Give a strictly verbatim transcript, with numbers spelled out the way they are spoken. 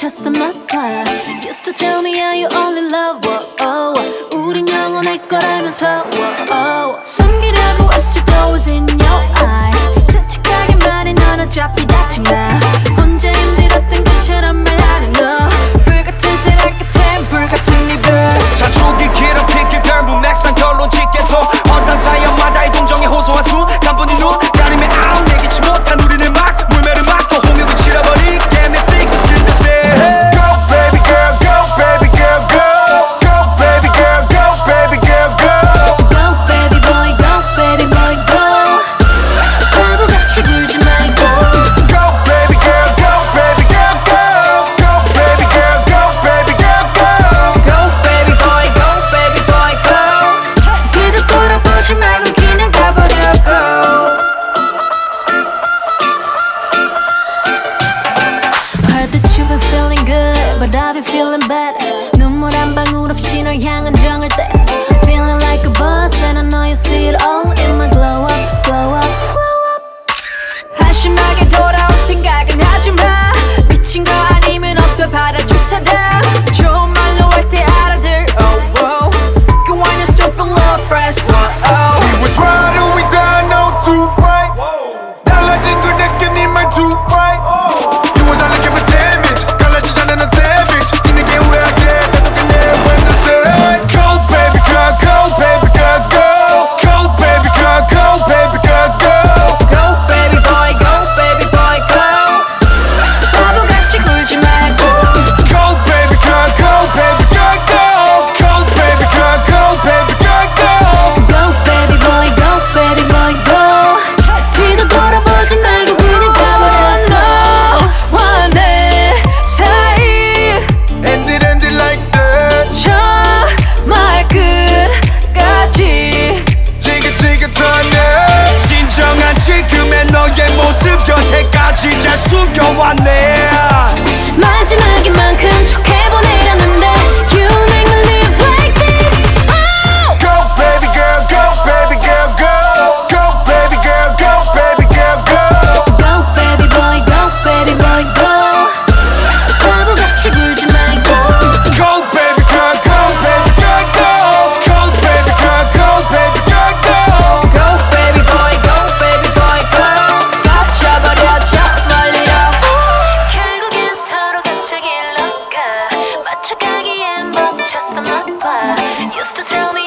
멈췄었나봐. Used to tell me how you only love, oh, oh. 우린 영원할 거라면서, oh, oh. 숨기려고 애써 was in your eyes. 솔직하게 말해 넌 어차피 다친 나. 혼자 힘들었던 것처럼 말하는 너. 불같은 사랑 같은 불같은 이별. 사춘기 괴롭히길 결국 맥상 결론 짓게도 어떤 사연마다 이 동정의 호소한 순간뿐인 눈 가리며 아우 내기치 못한 우리는 막 물매를 맞고 홍역을 치러버린 Damn it think it's good to say Go baby girl go baby girl go Go baby girl go baby girl go Go baby boy go baby boy go 바보같이 굴지 말고 Go baby girl go baby girl go Go baby girl go baby girl go Go baby boy go baby boy go 뒤도 돌아보지 말고 그냥 가버려 go Heard that you've been feeling good but I've been feeling bad 눈물 한 방울 없이 널 향한 정을 뗐어 Feeling like a buzz and I know you see it all in my glow up glow up glow up 한심하게 돌아올 생각은 하지마 미친 거 아니면 없어 받아줄 사람 좋은 말로 할 때 알아들 oh, oh. Go on your stupid love friends oh, oh. We was right or we die no two right 달라진 그 느낌 네 말투 right You was all looking for damage 갈라지잖아 넌 savage 뒤늦게 후회하게 나도 끝내 when I say Go baby girl go baby girl go Go baby girl go baby girl go Go baby boy go baby boy go 바보같이 굴지 말고 Go baby girl go baby girl go Go baby girl go baby girl go Go baby boy go baby boy go 뒤도 돌아보지 말고 그냥 가버려 너와 내 사이 End it end it like that 정말 끝까지 지긋지긋하네 진정한 지금의 너의 모습 곁에까지 잘 숨겨왔네 마지막인만큼 좋게 보내려는데 You make me live like this oh! Go baby girl go baby girl go Go baby girl go baby girl go Go baby boy go baby boy go 바보같이 굴지 말고 Go baby girl go baby girl go Go baby girl go baby girl go Go baby boy go baby boy go 갇혀버려져 멀리로 결국엔 서로 갑자기 일로 가 맞춰가기엔 멈췄었나봐 Used to tell me